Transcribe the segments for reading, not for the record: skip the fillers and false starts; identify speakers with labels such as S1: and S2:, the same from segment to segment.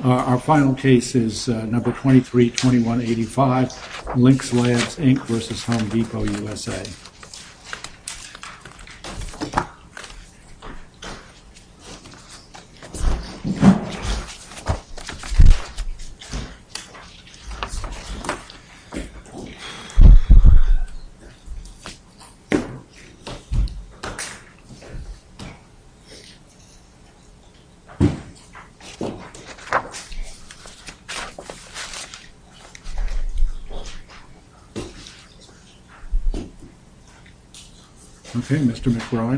S1: Our final case is number 232185, Lynx Labs, Inc. versus Home Depot, USA. Okay, Mr. McBride.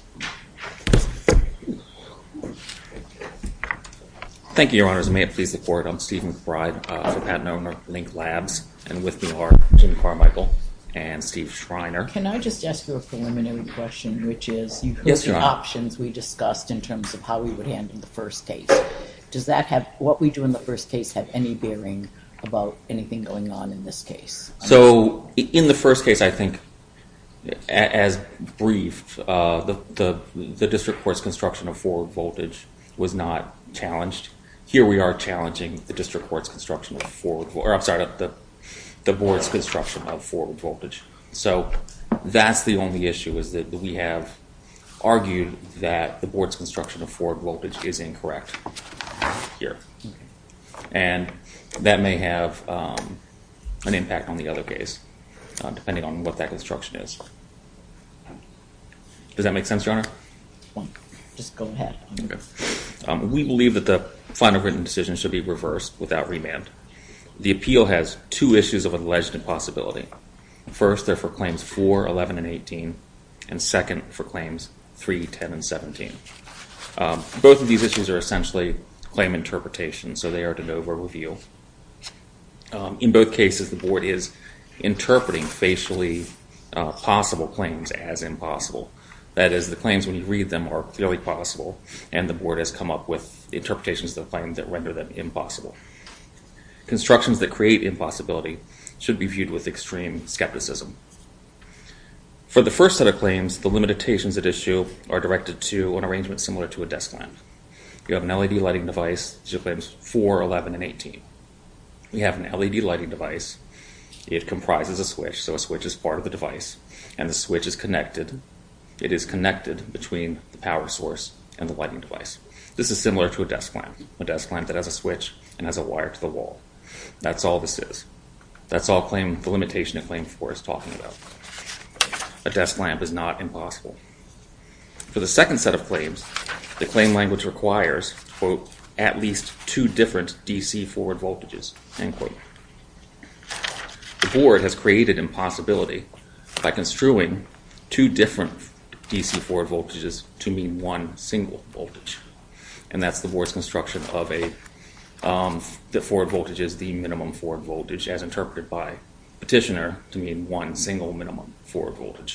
S2: Thank you, Your Honors. May it please the Court, I'm Steve McBride for patent owner Lynx Labs, and with me are Jim Carmichael and Steve Schreiner.
S3: Can I just ask you a preliminary question, which is, you heard
S2: Yes,
S3: the
S2: Your Honor.
S3: options we discussed in terms of how we would handle the first case. Does that have, what we do in the first case, have any bearing about anything going on in this case?
S2: So, in the first case, I think, as briefed, the district court's construction of forward voltage was not challenged. Here we are challenging the district court's construction of the board's construction of forward voltage. So that's the only issue, is that we have argued that the board's construction of forward voltage is incorrect here. And that may have an impact on the other case, depending on what that construction is. Does that make sense, Your Honor?
S3: Well, just go ahead.
S2: Okay. We believe that the final written decision should be reversed without remand. The appeal has two issues of alleged impossibility. First, they're for claims 4, 11, and 18, and second, for claims 3, 10, and 17. Both of these issues are essentially claim interpretation, so they are de novo review. In both cases, the board is interpreting facially possible claims as impossible. That is, the claims, when you read them, are clearly possible, and the board has come up with interpretations of the claim that render them impossible. Constructions that create impossibility should be viewed with extreme skepticism. For the first set of claims, the limitations at issue are directed to an arrangement similar to a desk lamp. You have an LED lighting device, these are claims 4, 11, and 18. We have an LED lighting device. It comprises a switch, so a switch is part of the device, and the switch is connected. It is connected between the power source and the lighting device. This is similar to a desk lamp that has a switch and has a wire to the wall. That's all this is. That's all the limitation of claim 4 is talking about. A desk lamp is not impossible. For the second set of claims, the claim language requires, quote, at least 2 different DC forward voltages, end quote. The board has created impossibility by construing 2 different DC forward voltages to mean one single voltage. And that's the board's construction of the forward voltage is the minimum forward voltage as interpreted by petitioner to mean one single minimum forward voltage.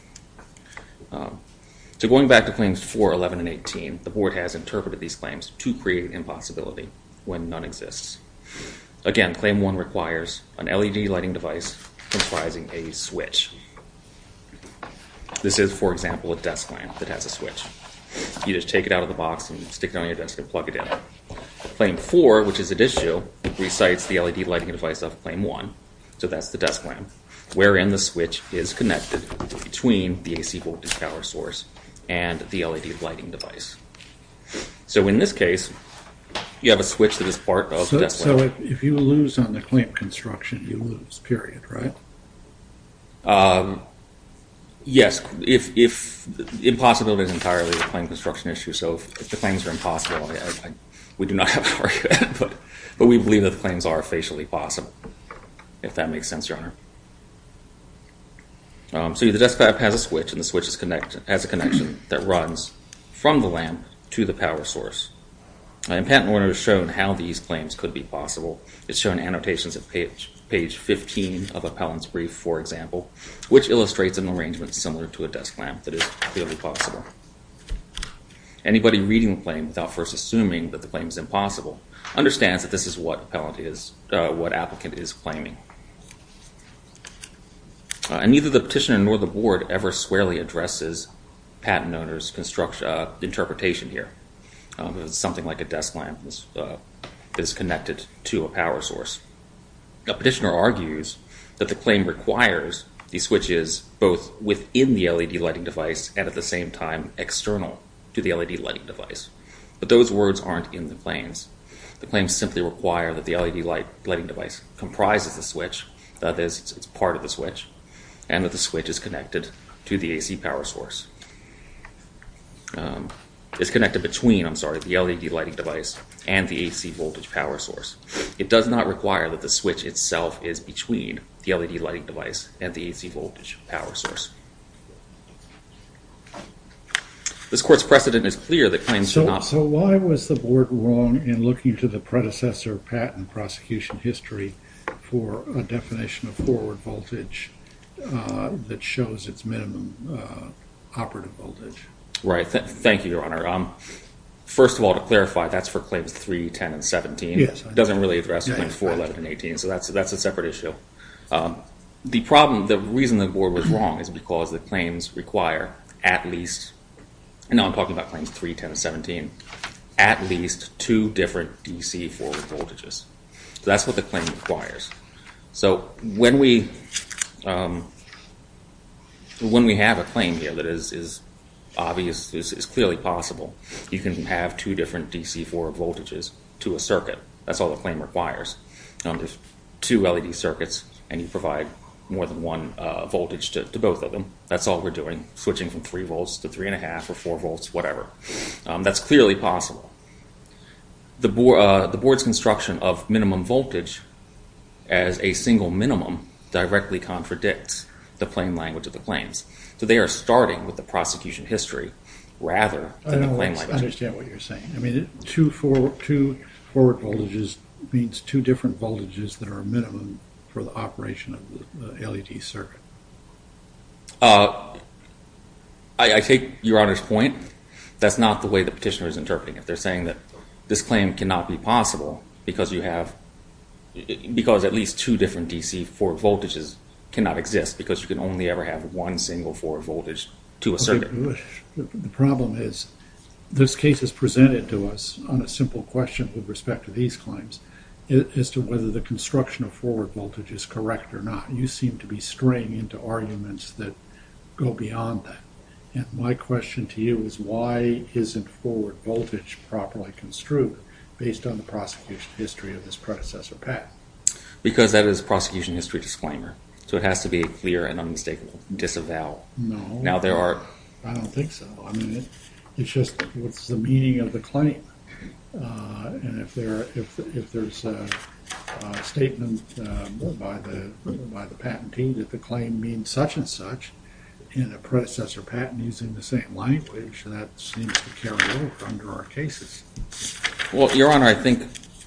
S2: So going back to claims 4, 11, and 18, the board has interpreted these claims to create impossibility when none exists. Again, claim 1 requires an LED lighting device comprising a switch. This is, for example, a desk lamp that has a switch. You just take it out of the box and stick it on your desk and plug it in. Claim 4, which is at issue, recites the LED lighting device of claim 1, so that's the desk lamp, wherein the switch is connected between the AC voltage power source and the LED lighting device. So in this case, you have a switch that is part of the desk lamp.
S1: So if you lose on the claim construction, you lose, period, right?
S2: Yes, if impossibility is entirely a claim construction issue, so if the claims are impossible, we do not have to argue that, but we believe that the claims are facially possible, if that makes sense, Your Honor. So the desk lamp has a switch, and the switch has a connection that runs from the lamp to the power source. And patent owner has shown how these claims could be possible. It's shown annotations at page 15 of appellant's brief, for example, which illustrates an arrangement similar to a desk lamp that is clearly possible. Anybody reading the claim without first assuming that the claim is impossible understands that this is what applicant is claiming. And neither the petitioner nor the board ever squarely addresses patent owner's interpretation here. If it's something like a desk lamp, is connected to a power source. A petitioner argues that the claim requires the switches both within the LED lighting device and at the same time external to the LED lighting device. But those words aren't in the claims. The claims simply require that the LED lighting device comprises the switch, that is, it's part of the switch, and that the switch is connected to the AC power source. Is connected between, the LED lighting device and the AC voltage power source. It does not require that the switch itself is between the LED lighting device and the AC voltage power source. This court's precedent is clear that claims do not...
S1: So why was the board wrong in looking to the predecessor patent prosecution history for a definition of forward voltage that shows its minimum operative voltage?
S2: Right. Thank you, Your Honor. First of all, to clarify, that's for claims 3, 10, and 17.
S1: Yes.
S2: It doesn't really address claims 4, 11, and 18, so that's a separate issue. The reason the board was wrong is because the claims require at least, and now I'm talking about claims 3, 10, and 17, at least 2 different DC forward voltages. So that's what the claim requires. So when we have a claim here that is obvious, is clearly possible, you can have 2 different DC forward voltages to a circuit. That's all the claim requires. There's 2 LED circuits, and you provide more than one voltage to both of them. That's all we're doing, switching from 3 volts to 3.5 or 4 volts, whatever. That's clearly possible. The board's construction of minimum voltage as a single minimum directly contradicts the plain language of the claims. So they are starting with the prosecution history rather than the claim language.
S1: I understand what you're saying. I mean, 2 forward voltages means 2 different voltages that are a minimum for the operation of the LED circuit.
S2: I take Your Honor's point. That's not the way the petitioner is interpreting it. They're saying that this claim cannot be possible because at least 2 different DC forward voltages cannot exist, because you can only ever have one single forward voltage to a circuit.
S1: The problem is this case is presented to us on a simple question with respect to these claims as to whether the construction of forward voltage is correct or not. You seem to be straying into arguments that go beyond that. And my question to you is, why isn't forward voltage properly construed based on the prosecution history of this predecessor patent?
S2: Because that is prosecution history disclaimer. So it has to be a clear and unmistakable disavowal.
S1: No.
S2: Now there are...
S1: I don't think so. I mean, it's just what's the meaning of the claim. And if there's a statement by the patentee that the claim means such and such in a predecessor patent using the same language, that seems to carry over under our cases.
S2: Well, Your Honor, I think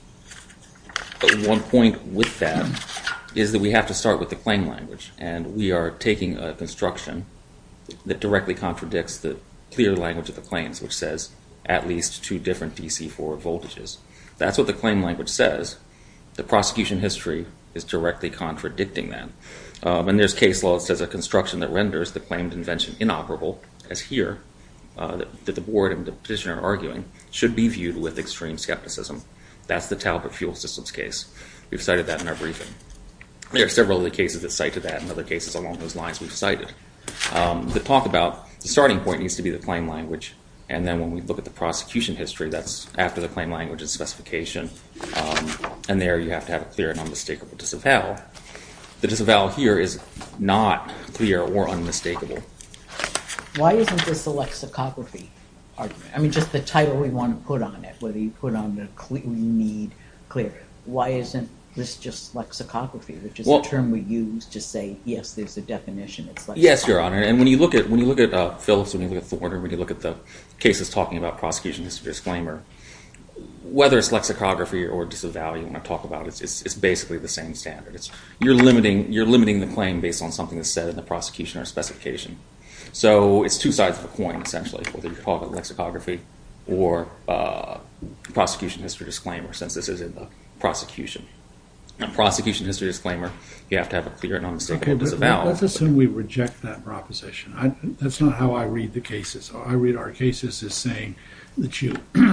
S2: one point with that is that we have to start with the claim language, and we are taking a construction that directly contradicts the clear language of the claims, which says at least 2 different DC forward voltages. That's what the claim language says. The prosecution history is directly contradicting that. And there's case law that says a construction that renders the claimed invention inoperable, as here, that the board and the petitioner are arguing, should be viewed with extreme skepticism. That's the Talbot Fuel Systems case. We've cited that in our briefing. There are several other cases that cite to that, and other cases along those lines we've cited. The talk about the starting point needs to be the claim language, and then when we look at the prosecution history, that's after the claim language and specification, and there you have to have a clear and unmistakable disavowal. The disavowal here is not clear or unmistakable.
S3: Why isn't this a lexicography argument? I mean, just the title we want to put on it, whether you put on the we need clear. Why isn't this just lexicography, which is a term we use to say, yes, there's a definition. It's lexicography.
S2: Yes, Your Honor. And when you look at Phillips, when you look at Thorner, when you look at the cases talking about prosecution history disclaimer, whether it's lexicography or disavowal you want to talk about, it's basically the same standard. You're limiting the claim based on something that's said in the prosecution or specification. So it's 2 sides of a coin, essentially, whether you call it lexicography or prosecution history disclaimer, since this is in the prosecution. A prosecution history disclaimer, you have to have a clear and unmistakable disavowal.
S1: Let's assume we reject that proposition. That's not how I read the cases. I read our cases as saying that you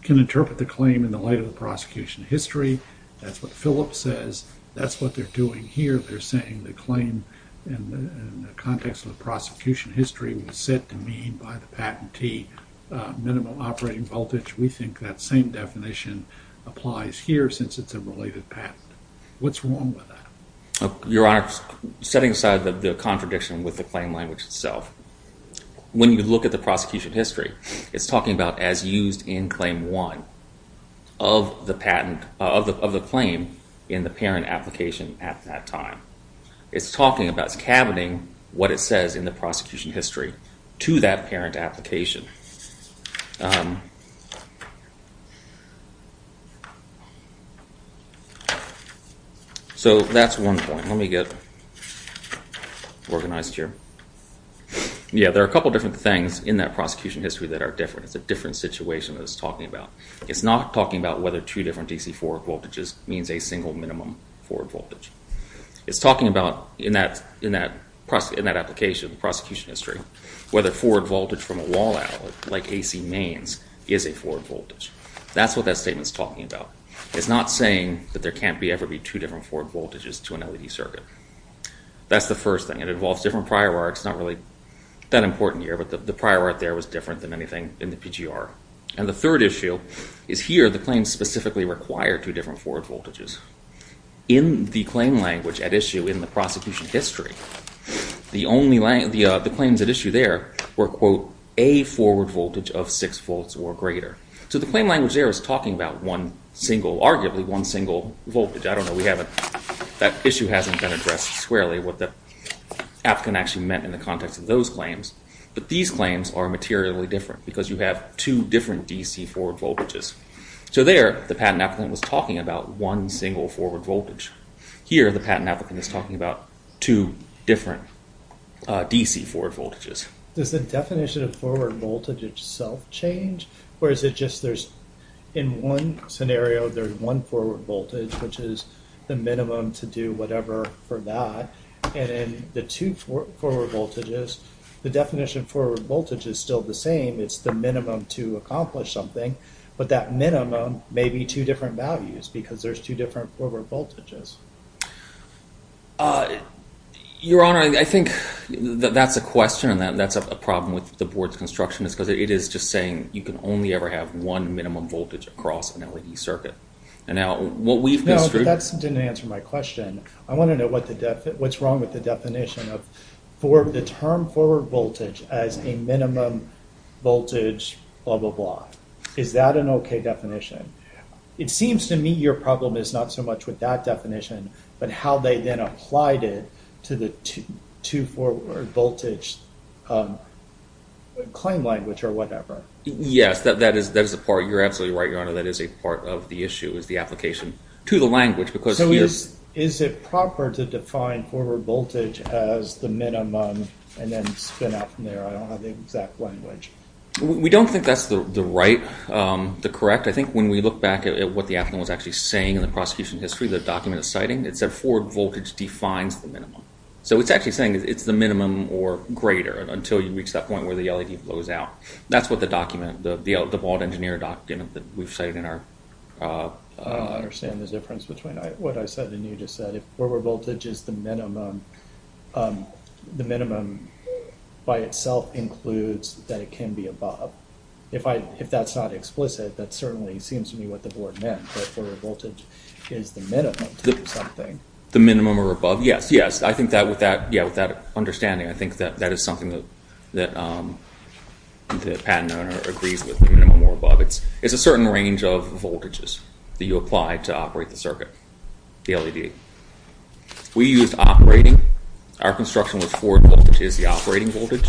S1: can interpret the claim in the light of the prosecution history. That's what Phillips says. That's what they're doing here. They're saying the claim in the context of the prosecution history was said to mean by the patentee minimum operating voltage. We think that same definition applies here since it's a related patent. What's wrong with that?
S2: Your Honor, setting aside the contradiction with the claim language itself, when you look at the prosecution history, it's talking about as used in Claim 1 of the patent, of the claim in the parent application at that time. It's talking about, it's cabining what it says in the prosecution history to that parent application. So that's one point. Let me get organized here. Yeah, there are a couple different things in that prosecution history that are different. It's a different situation that it's talking about. It's not talking about whether two different DC forward voltages means a single minimum forward voltage. It's talking about in that application, the prosecution history, whether forward voltage from a wall outlet like AC mains is a forward voltage. That's what that statement's talking about. It's not saying that there can't ever be two different forward voltages to an LED circuit. That's the first thing. It involves different prior art. It's not really that important here, but the prior art there was different than anything in the PGR. And the third issue is here the claims specifically require two different forward voltages. In the claim language at issue in the prosecution history, the claims at issue there were, quote, a forward voltage of 6 volts or greater. So the claim language there is talking about arguably one single voltage. I don't know, that issue hasn't been addressed squarely, what the applicant actually meant in the context of those claims. But these claims are materially different because you have two different DC forward voltages. So there, the patent applicant was talking about one single forward voltage. Here, the patent applicant is talking about two different DC forward voltages.
S4: Does the definition of forward voltage itself change? Or is it just in one scenario, there's one forward voltage, which is the minimum to do whatever for that. And in the two forward voltages, the definition of forward voltage is still the same. It's the minimum to accomplish something. But that minimum may be two different values because there's two different forward voltages.
S2: Your Honor, I think that's a question, and that's a problem with the board's construction, is because it is just saying you can only ever have one minimum voltage across an LED circuit. And now, what we've construed...
S4: No, but that didn't answer my question. I want to know what's wrong with the definition of the term forward voltage as a minimum voltage, blah, blah, blah. Is that an okay definition? It seems to me your problem is not so much with that definition, but how they then applied it to the two forward voltage claim language or whatever.
S2: Yes, that is a part. You're absolutely right, Your Honor. That is a part of the issue, is the application to the language. Because
S4: so is it proper to define forward voltage as the minimum and then spin out from there? I don't have the exact language.
S2: We don't think that's the correct. I think when we look back at what the applicant was actually saying in the prosecution history, the document is citing, it said forward voltage defines the minimum. So it's actually saying it's the minimum or greater until you reach that point where the LED blows out. That's what the document, the Bald Engineer document that we've cited in our...
S4: I don't understand the difference between what I said and you just said. If forward voltage is the minimum by itself includes that it can be above. If that's not explicit, that certainly seems to me what the board meant, that forward voltage is the minimum to do something.
S2: The minimum or above? Yes. I think that with that understanding, I think that is something that the patent owner agrees with, the minimum or above. It's a certain range of voltages that you apply to operate the circuit, the LED. We used operating. Our construction with forward voltage is the operating voltage.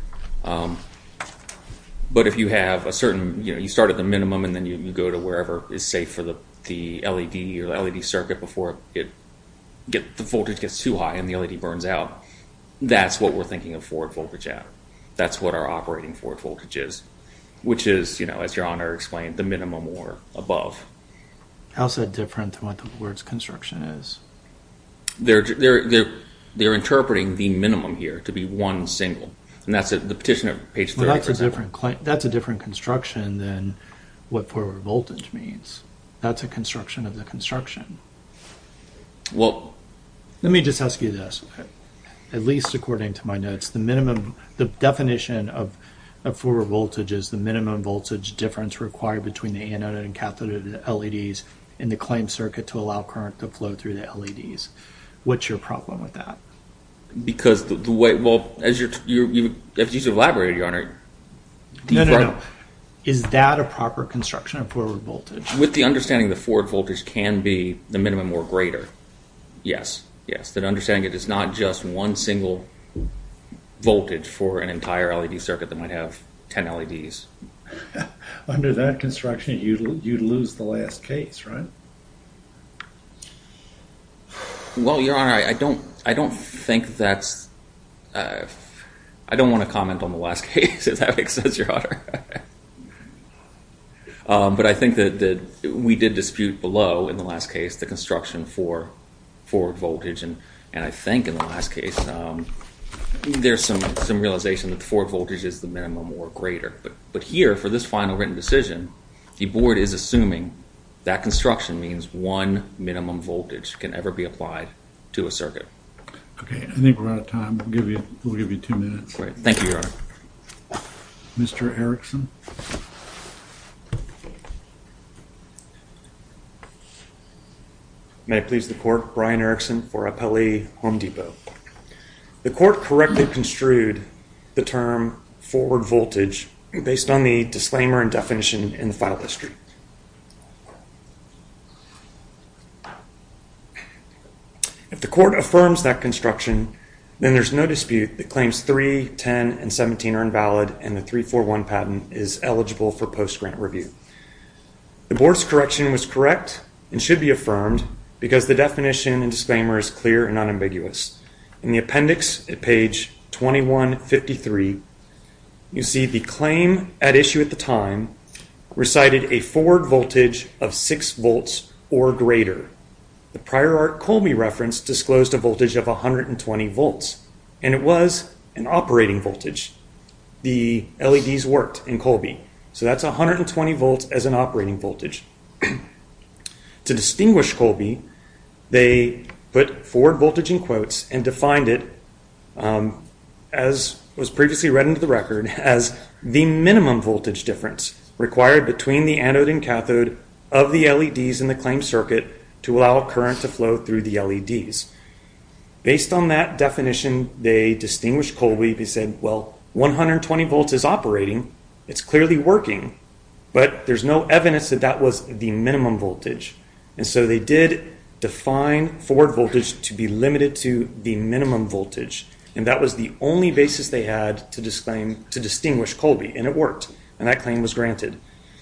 S2: But if you have a certain, you start at the minimum and then you go to wherever is safe for the LED or the LED circuit before the voltage gets too high and the LED burns out. That's what we're thinking of forward voltage at. That's what our operating forward voltage is, which is, as Your Honor explained, the minimum or above.
S5: How's that different than what the board's construction is?
S2: They're interpreting the minimum here to be one single, and that's the petition at page 30.
S5: Well, that's a different construction than what forward voltage means. That's a construction of the construction.
S2: Well,
S5: Let me just ask you this. At least according to my notes, the definition of forward voltage is the minimum voltage difference required between the anode and cathode LEDs in the claimed circuit to allow current to flow through the LEDs. What's your problem with that?
S2: because the way, well, as you elaborated, Your Honor.
S5: No. Is that a proper construction of forward voltage?
S2: With the understanding the forward voltage can be the minimum or greater. Yes. That understanding it is not just one single voltage for an entire LED circuit that might have 10 LEDs.
S1: Under that construction, you'd lose the last case, right?
S2: Well, Your Honor, I don't think that's. I don't want to comment on the last case, if that makes sense, Your Honor. But I think that we did dispute below in the last case the construction for forward voltage, and I think in the last case there's some realization that the forward voltage is the minimum or greater. But here, for this final written decision, the board is assuming that construction means one minimum voltage can ever be applied to a circuit.
S1: Okay, I think we're out of time. We'll give you 2 minutes.
S2: Great. Thank you, Your Honor.
S1: Mr. Erickson.
S6: May it please the Court, Brian Erickson for Appellee Home Depot. The Court correctly construed the term forward voltage based on the disclaimer and definition in the file history. If the Court affirms that construction, then there's no dispute that claims 3, 10, and 17 are invalid and the 341 patent is eligible for post-grant review. The Board's correction was correct and should be affirmed because the definition and disclaimer is clear and unambiguous. In the appendix at page 2153, you see the claim at issue at the time recited a forward voltage of 6 volts or greater. The prior art Colby reference disclosed a voltage of 120 volts, and it was an operating voltage. The LEDs worked in Colby, so that's 120 volts as an operating voltage. To distinguish Colby, they put forward voltage in quotes and defined it, as was previously read into the record, as the minimum voltage difference required between the anode and cathode of the LEDs in the claimed circuit to allow current to flow through the LEDs. Based on that definition, they distinguished Colby. They said, well, 120 volts is operating, it's clearly working, but there's no evidence that that was the minimum voltage. And so they did define forward voltage to be limited to the minimum voltage. And that was the only basis they had to distinguish Colby, and it worked. And that claim was granted.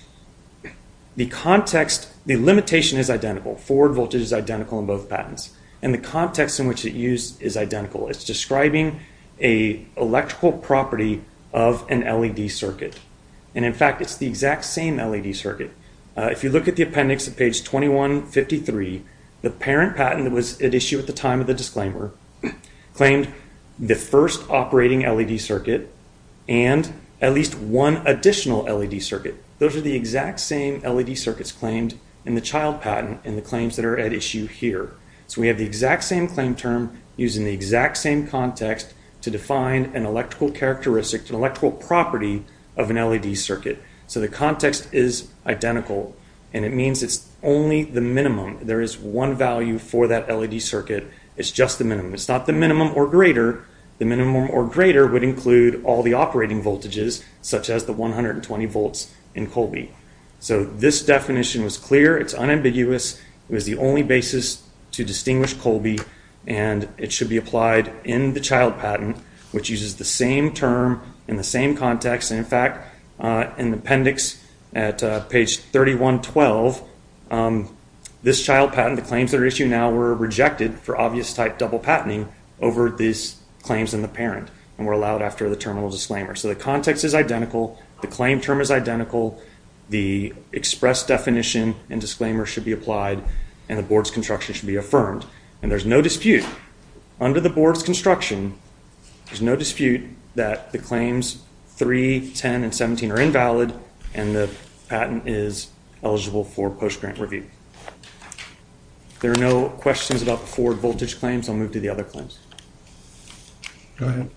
S6: The limitation is identical. Forward voltage is identical in both patents. And the context in which it's used is identical. It's describing an electrical property of an LED circuit. And in fact, it's the exact same LED circuit. If you look at the appendix at page 2153, the parent patent that was at issue at the time of the disclaimer claimed the first operating LED circuit and at least one additional LED circuit. Those are the exact same LED circuits claimed in the child patent in the claims that are at issue here. So we have the exact same claim term using the exact same context to define an electrical characteristic, an electrical property of an LED circuit. So the context is identical, and it means it's only the minimum. There is one value for that LED circuit. It's just the minimum. It's not the minimum or greater. The minimum or greater would include all the operating voltages, such as the 120 volts in Colby. So this definition was clear. It's unambiguous. It was the only basis to distinguish Colby, and it should be applied in the child patent, which uses the same term in the same context. And in fact, in the appendix at page 3112, this child patent, the claims that are issued now, were rejected for obvious type double patenting over these claims in the parent, and were allowed after the terminal disclaimer. So the context is identical, the claim term is identical, the express definition and disclaimer should be applied, and the board's construction should be affirmed. And there's no dispute. Under the board's construction, there's no dispute that the claims 3, 10, and 17 are invalid, and the patent is eligible for post-grant review. If there are no questions about the forward voltage claims, I'll move to the other claims.
S1: Go ahead.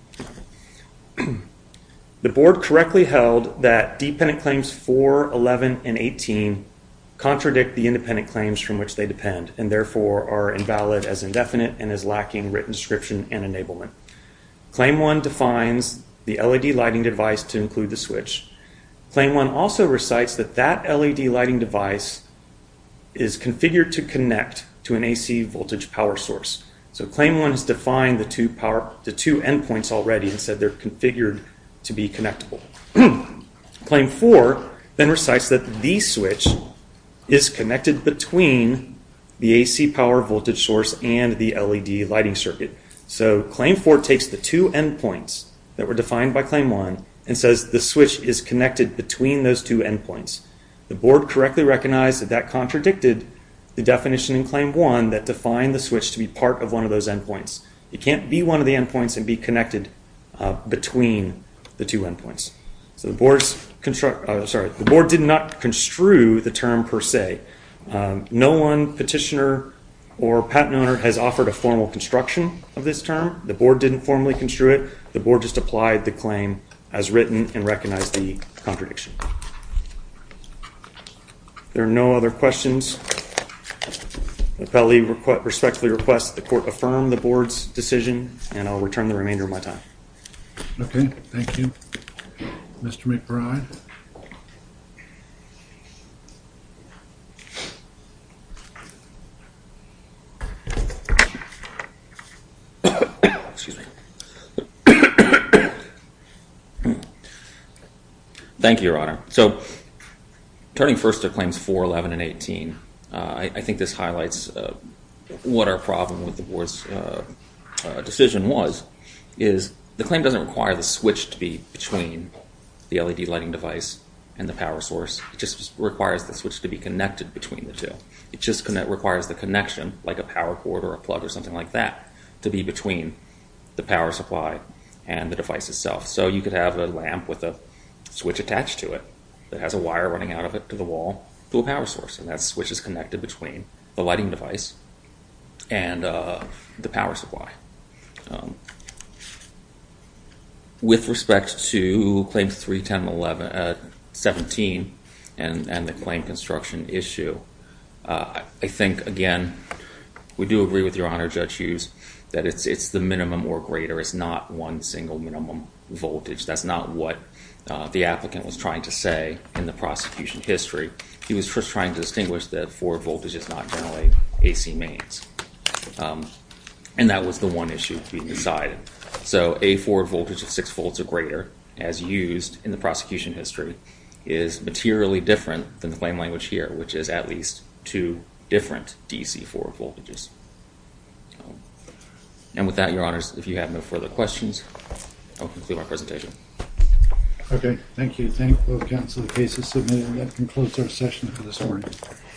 S6: The board correctly held that dependent claims 4, 11, and 18 contradict the independent claims from which they depend, and therefore are invalid as indefinite and as lacking written description and enablement. Claim 1 defines the LED lighting device to include the switch. Claim 1 also recites that that LED lighting device is configured to connect to an AC voltage power source. So Claim 1 has defined the two endpoints already and said they're configured to be connectable. Claim 4 then recites that the switch is connected between the AC power voltage source and the LED lighting circuit. So Claim 4 takes the two endpoints that were defined by Claim 1 and says the switch is connected between those two endpoints. The board correctly recognized that that contradicted the definition in Claim 1 that defined the switch to be part of one of those endpoints. It can't be one of the endpoints and be connected between the two endpoints. So the board did not construe the term per se. No one, petitioner or patent owner, has offered a formal construction of this term. The board didn't formally construe it. The board just applied the claim as written and recognized the contradiction. There are no other questions. The appellee respectfully requests that the court affirm the board's decision, and I'll return the remainder of my time.
S1: Okay, thank you. Mr. McBride?
S2: Excuse me. Thank you, Your Honor. So, turning first to Claims 4, 11, and 18, I think this highlights what our problem with the board's decision is the claim doesn't require the switch to be between the LED lighting device and the power source. It just requires the switch to be connected between the two. It just requires the connection, like a power cord or a plug or something like that, to be between the power supply and the device itself. So you could have a lamp with a switch attached to it that has a wire running out of it to the wall to a power source, and that switch is connected between the lighting device and the power supply. With respect to Claims 3, 10, 11, 17 and the claim construction issue, I think, again, we do agree with Your Honor, Judge Hughes, that it's the minimum or greater. It's not one single minimum voltage. That's not what the applicant was trying to say in the prosecution history. He was just trying to distinguish that forward voltage is not generally AC mains. And that was the one issue being decided. So a forward voltage of 6 volts or greater, as used in the prosecution history, is materially different than the claim language here, which is at least 2 different DC forward voltages. And with that, Your Honors, if you have no further questions, I'll conclude my presentation.
S1: Okay, thank you. Thank both counsel. The case is submitted. That concludes our session for this morning.